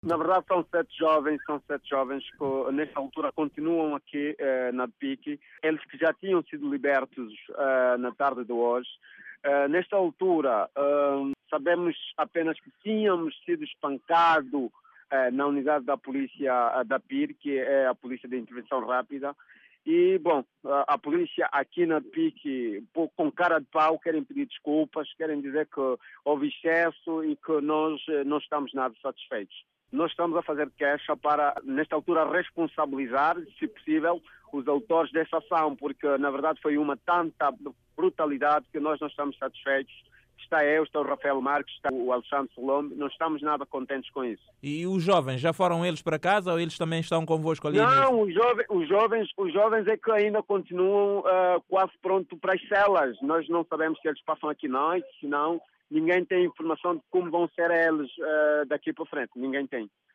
Na verdade são sete jovens que nesta altura continuam aqui na PIC, eles que já tinham sido libertos na tarde de hoje. Nesta altura sabemos apenas que tínhamos sido espancados na unidade da polícia da PIR, que é a Polícia de Intervenção Rápida. E, bom, a polícia aqui na PIC, com cara de pau, querem pedir desculpas, querem dizer que houve excesso e que nós não estamos nada satisfeitos. Nós estamos a fazer queixa para, nesta altura, responsabilizar, se possível, os autores dessa ação, porque, na verdade, foi uma tanta brutalidade que nós não estamos satisfeitos. Está eu, está o Rafael Marques, está o Alexandre Solombe, não estamos nada contentes com isso. E os jovens, já foram eles para casa ou eles também estão convosco ali? Não, os jovens é que ainda continuam quase pronto para as celas. Nós não sabemos se eles passam aqui noite, se não, ninguém tem informação de como vão ser eles daqui para frente, ninguém tem.